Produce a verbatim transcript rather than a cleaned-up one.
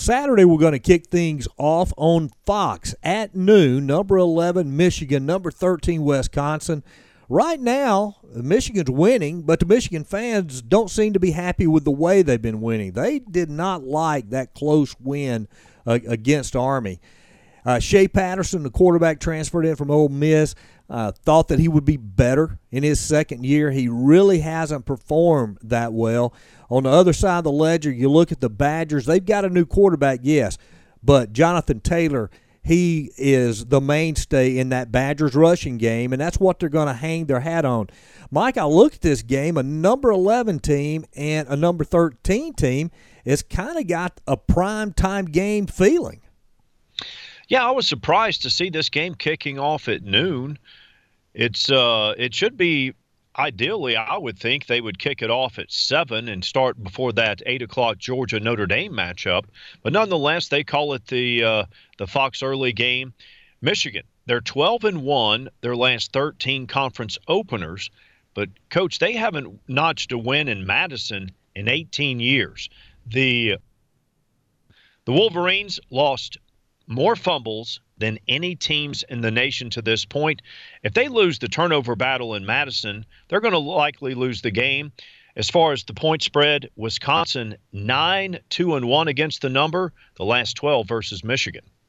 Saturday, we're going to kick things off on Fox at noon. Number eleven, Michigan. Number thirteen, Wisconsin. Right now, Michigan's winning, but the Michigan fans don't seem to be happy with the way they've been winning. They did not like that close win uh, against Army. Uh, Shea Patterson, the quarterback, transferred in from Ole Miss, uh, thought that he would be better in his second year. He really hasn't performed that well. On the other side of the ledger, you look at the Badgers. They've got a new quarterback, yes, but Jonathan Taylor, he is the mainstay in that Badgers rushing game, and that's what they're going to hang their hat on. Mike, I look at this game, a number eleven team and a number thirteen team has kind of got a prime-time game feeling. Yeah, I was surprised to see this game kicking off at noon. It's uh, it should be, ideally, I would think they would kick it off at seven and start before that eight o'clock Georgia-Notre Dame matchup. But nonetheless, they call it the uh, the Fox early game. Michigan, they're twelve and one, their last thirteen conference openers. But, Coach, they haven't notched a win in Madison in eighteen years. The The Wolverines lost more fumbles than any teams in the nation to this point. If they lose the turnover battle in Madison, they're going to likely lose the game. As far as the point spread, Wisconsin nine two and one against the number, the last twelve versus Michigan.